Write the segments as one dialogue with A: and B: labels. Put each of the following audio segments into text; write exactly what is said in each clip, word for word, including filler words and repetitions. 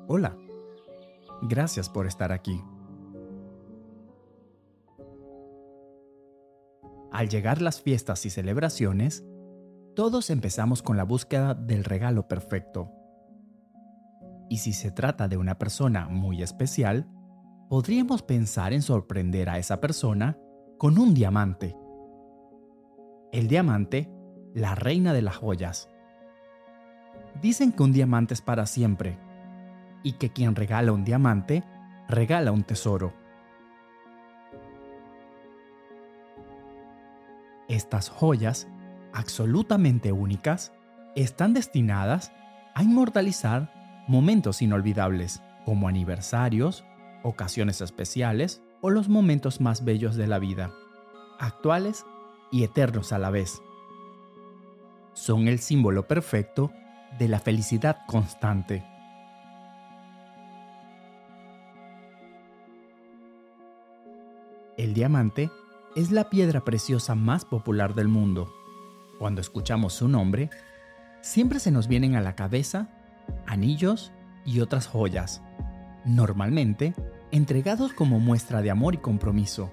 A: Hola, gracias por estar aquí. Al llegar las fiestas y celebraciones, todos empezamos con la búsqueda del regalo perfecto. Y si se trata de una persona muy especial, podríamos pensar en sorprender a esa persona con un diamante. El diamante, la reina de las joyas. Dicen que un diamante es para siempre y que quien regala un diamante, regala un tesoro. Estas joyas, absolutamente únicas, están destinadas a inmortalizar momentos inolvidables, como aniversarios, ocasiones especiales o los momentos más bellos de la vida, actuales y eternos a la vez. Son el símbolo perfecto de la felicidad constante. El diamante es la piedra preciosa más popular del mundo. Cuando escuchamos su nombre, siempre se nos vienen a la cabeza anillos y otras joyas, normalmente entregados como muestra de amor y compromiso.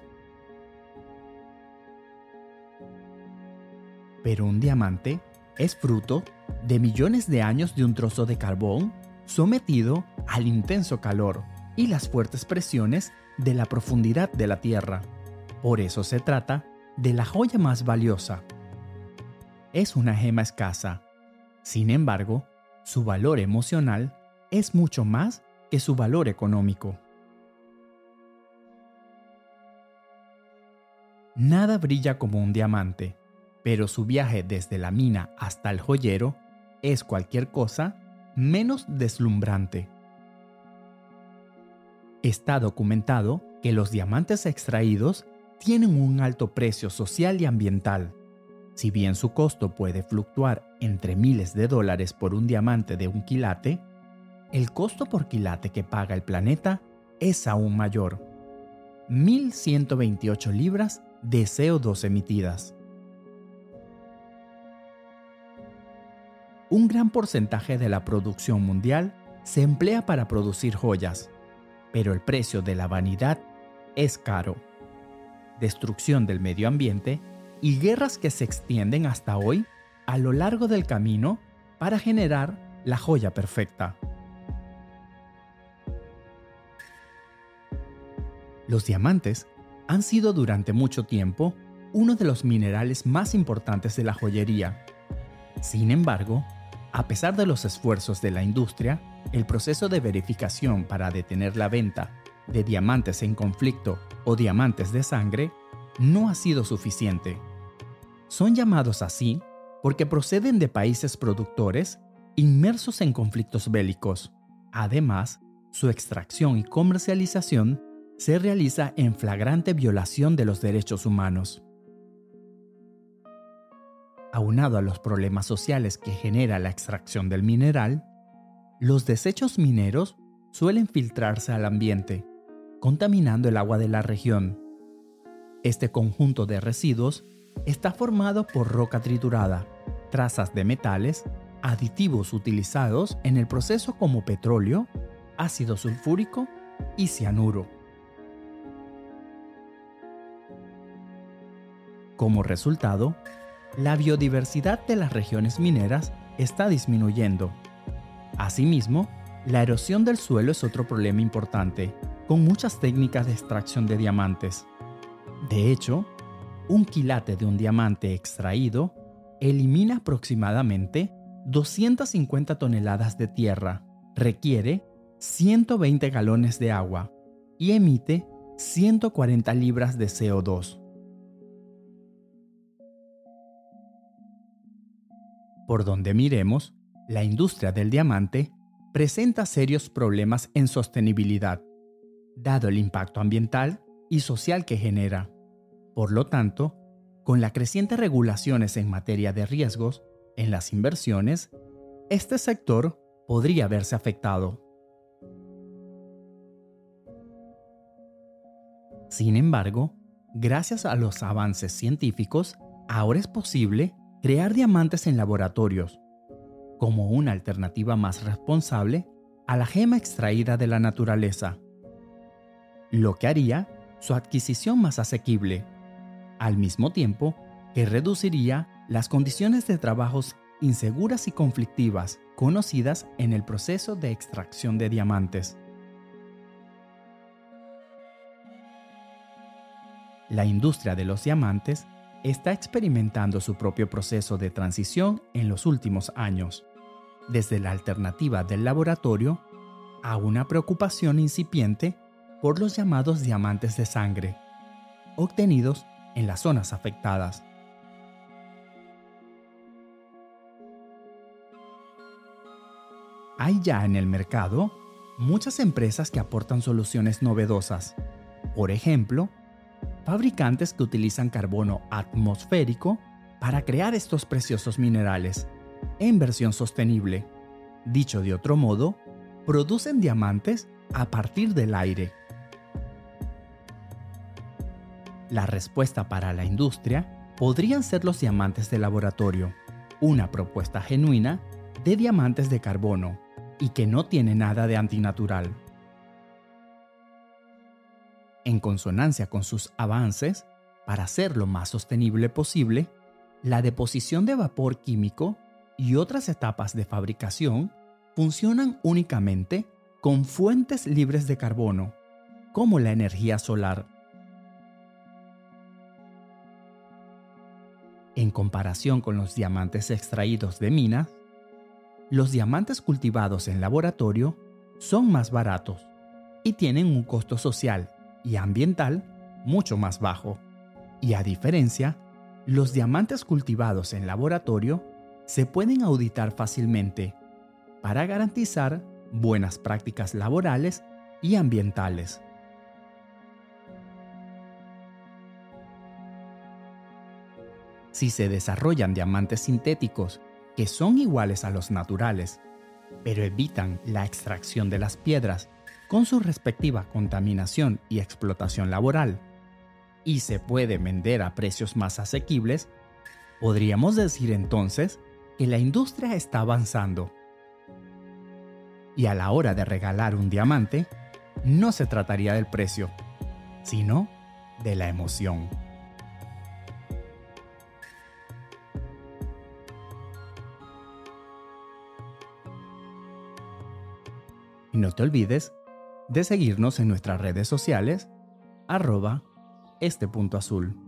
A: Pero un diamante es fruto de millones de años de un trozo de carbón sometido al intenso calor y las fuertes presiones de la profundidad de la Tierra. Por eso se trata de la joya más valiosa. Es una gema escasa. Sin embargo, su valor emocional es mucho más que su valor económico. Nada brilla como un diamante, pero su viaje desde la mina hasta el joyero es cualquier cosa menos deslumbrante. Está documentado que los diamantes extraídos tienen un alto precio social y ambiental. Si bien su costo puede fluctuar entre miles de dólares por un diamante de un quilate, el costo por quilate que paga el planeta es aún mayor: mil ciento veintiocho libras de C O dos emitidas. Un gran porcentaje de la producción mundial se emplea para producir joyas, pero el precio de la vanidad es caro. Destrucción del medio ambiente y guerras que se extienden hasta hoy a lo largo del camino para generar la joya perfecta. Los diamantes han sido durante mucho tiempo uno de los minerales más importantes de la joyería. Sin embargo, a pesar de los esfuerzos de la industria, el proceso de verificación para detener la venta de diamantes en conflicto o diamantes de sangre no ha sido suficiente. Son llamados así porque proceden de países productores inmersos en conflictos bélicos. Además, su extracción y comercialización se realiza en flagrante violación de los derechos humanos. Aunado a los problemas sociales que genera la extracción del mineral, los desechos mineros suelen filtrarse al ambiente, contaminando el agua de la región. Este conjunto de residuos está formado por roca triturada, trazas de metales, aditivos utilizados en el proceso como petróleo, ácido sulfúrico y cianuro. Como resultado, la biodiversidad de las regiones mineras está disminuyendo. Asimismo, la erosión del suelo es otro problema importante, con muchas técnicas de extracción de diamantes. De hecho, un quilate de un diamante extraído elimina aproximadamente doscientas cincuenta toneladas de tierra, requiere ciento veinte galones de agua y emite ciento cuarenta libras de C O dos. Por donde miremos, la industria del diamante presenta serios problemas en sostenibilidad, dado el impacto ambiental y social que genera. Por lo tanto, con las crecientes regulaciones en materia de riesgos en las inversiones, este sector podría verse afectado. Sin embargo, gracias a los avances científicos, ahora es posible crear diamantes en laboratorios, como una alternativa más responsable a la gema extraída de la naturaleza, lo que haría su adquisición más asequible, al mismo tiempo que reduciría las condiciones de trabajos inseguras y conflictivas conocidas en el proceso de extracción de diamantes. La industria de los diamantes está experimentando su propio proceso de transición en los últimos años, desde la alternativa del laboratorio a una preocupación incipiente por los llamados diamantes de sangre, obtenidos en las zonas afectadas. Hay ya en el mercado muchas empresas que aportan soluciones novedosas. Por ejemplo, fabricantes que utilizan carbono atmosférico para crear estos preciosos minerales en versión sostenible. Dicho de otro modo, producen diamantes a partir del aire. La respuesta para la industria podrían ser los diamantes de laboratorio, una propuesta genuina de diamantes de carbono y que no tiene nada de antinatural. En consonancia con sus avances, para ser lo más sostenible posible, la deposición de vapor químico y otras etapas de fabricación funcionan únicamente con fuentes libres de carbono, como la energía solar. En comparación con los diamantes extraídos de minas, los diamantes cultivados en laboratorio son más baratos y tienen un costo social y ambiental mucho más bajo. Y a diferencia, los diamantes cultivados en laboratorio se pueden auditar fácilmente para garantizar buenas prácticas laborales y ambientales. Si se desarrollan diamantes sintéticos que son iguales a los naturales, pero evitan la extracción de las piedras con su respectiva contaminación y explotación laboral, y se puede vender a precios más asequibles, podríamos decir entonces que la industria está avanzando. Y a la hora de regalar un diamante, no se trataría del precio, sino de la emoción. Y no te olvides de seguirnos en nuestras redes sociales, arroba este punto azul.